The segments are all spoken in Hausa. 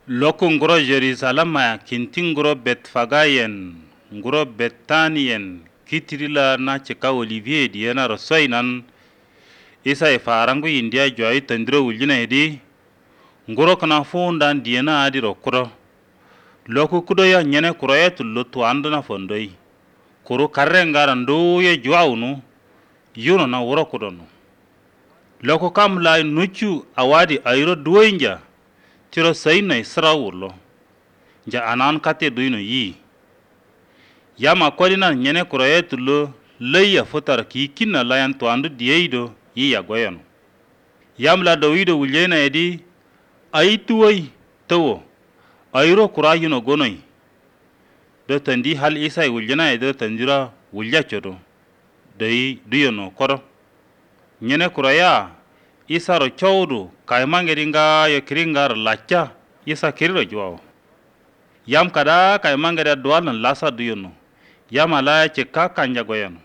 Loko ngoro Jerusalema kintin ngoro Betfagayen, ngoro Betanien, kitirila na cheka Olivier diena rosoinan, isa farangu India joy tandro uljina edi, ngoro kana fondan diena adi rokuro. Loko kudo ya nyene kuro ya tullo tuandana fondoi. Kuro karrengaran ndo ye juaunu, yuno na wuro kudono. Loko kamla nuchu awadi ayro duoinja, tiro sayna isra urlo. Ja anan kate duino yi. Yama kodina nyene kuro ya tullo, leya fotar ki kina layan tuandu dieido yi ya goyono. Yamla dawido uljena edi, aituwai tawo. Ayro kura yuno gonoi. Do tandi hal isai uljena edo tandira ulja chodo. Dai duyono koro. Nyene kura ya isa ro chowdu kaimangeringa ya kiringar lacha isa kiriro juwao. Yam kada kaimangera dualan lasa duyono. Yam ala cheka kanja goyono.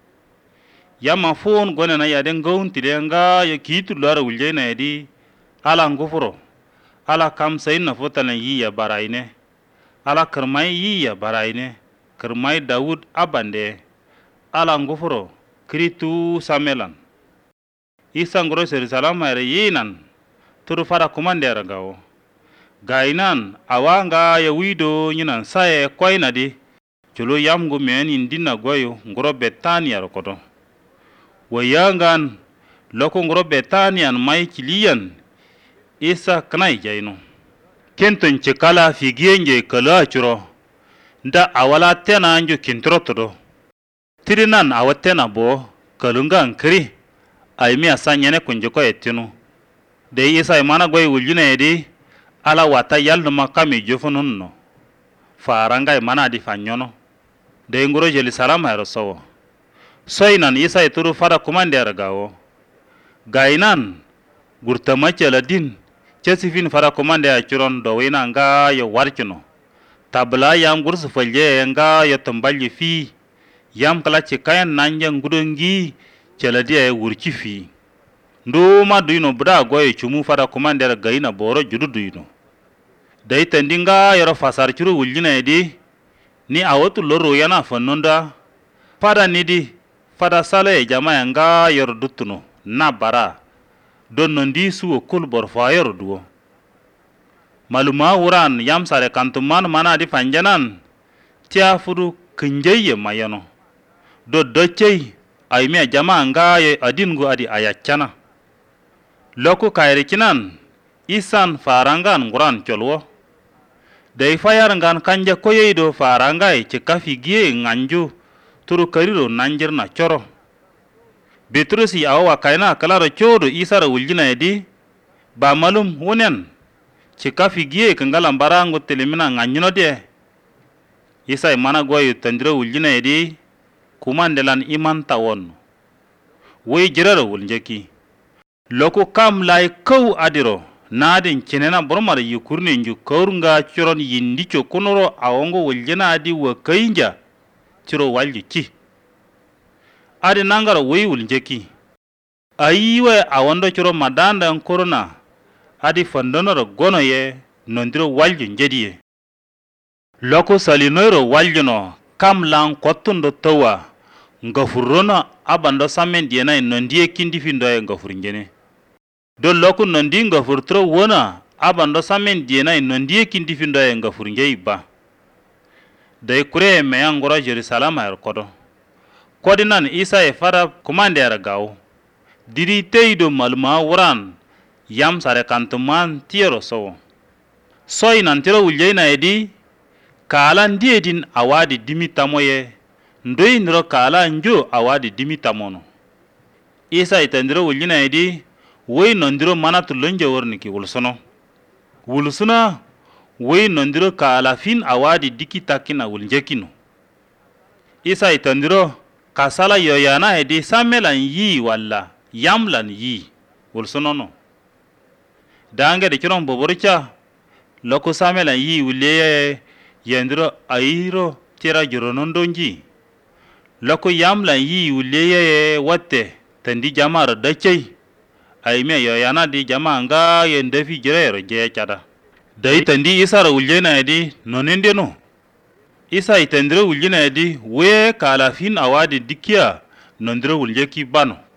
Yam phone gone na yaden gaun tilenga ya kitu lara uljena edi ala ngufuro. Ala kam sayin na fotalan yi ya baraine. Ala kermai yi ya baraine. Kermai Daud abande. Ala ngufuro kritu samelan. Isa ngoro Jerusalem ere yinan. Turu fara kumandera gawo. Gainan awanga ya wido nyinan saye kwaina di. Chulo yamgu men indina goyo ngoro Betania rokoto. Wayangan loko ngoro Betanian mai kiliyan. Isa kanai jaino. Kenton chekala figienje kala churo. Nda awala tena anjo kintrotodo. Tirinan awatena bo kalunga nkri. Aimi asanyene kunjoko etinu. De isa imana goy uljuna edi. Ala wata yalnuma kami jofununno. Faranga imana di fanyono. De ngoro Jerusalem hero sowo. Soinan isa ituru fara kumandera gawo. Gainan gurtamache ladin. Chesifin fara komande a churon do wina nga yo warchuno. Tabla yam gursu falje nga yo tambalji fi. Yam kala chikayan nanja ngudongi cheladi ay wurchi fi. Ndo ma duino bra goye chumu fara komande a gaina boro judu duino. Dai tendinga yoro fasar churu uljina edi. Ni awatu loro yana fanonda. Fada nidi. Fada sale jama nga yoro dutuno. Na bara. Don nondi suwo kul borfayor duwo. Maluma wuran yam sare kantuman mana di panjanan. Tia furu kinjeye mayano. Do dochei aimia jama nga ye adingu adi ayachana. Loko kairikinan isan farangan nguran cholwo. Dai fayar ngan kanja koyeido farangai cekafi gie nganju turu kariro nanjir na choro. Betrusi awa kaina kalaro chodo isara uljina edi. Ba malum wunen. Chika figie kangalam barango telemina nganyuno de. Isa imana goyu tandira uljina edi. Kumandelan iman tawon. Wei jiraro uljaki. Loko kam lai kau adiro. Nadin chenena boromar yukurni nju kaurunga churon yindicho kunoro awongo uljina adi wakainja. Chiro walju chi. Adi nangara wei uljeki. Aiwe awando churo madanda korona. Adi fandonoro gono ye nondiro walju njediye. Loko salinoiro waljuno kam lang kotundo tawa. Ngafurona abando samen diena nondiye kindi findoye ngafur njene. Do loko nondi ngafurtro wona abando samen diena nondiye kindi findoye ngafur njei ba. Dai kure meya ngoro Jerusalem er kodo. Kodinan isa e fara kumandera gawo. Diri teido maluma wuran yam sare kantuman tiero sowo. Soi nan tiro uljeina edi kala ndiedin awadi dimi tamoye. Ndoi niro kala njo awadi dimi tamono. Isa itandiro uljina edi wei nondiro manatu lonje warniki wulsono. Wulsuna wei nondiro kala fin awadi diki takina uljekino. Isa itandiro kasala yoyana edi samelan yi walla yamlan yi wulsonono. Dange de chiron boboricha loko samelan yi wuleye yendiro ayiro tira jironondonji. Loko yamlan yi wuleye wate tandi jamar dachei. Aime yoyana di jama nga yendefi jirero je chada. da itandi isara uljena edi nonende no isa itendre uljena edi we kala fin awadi dikia nondre ulje ki bano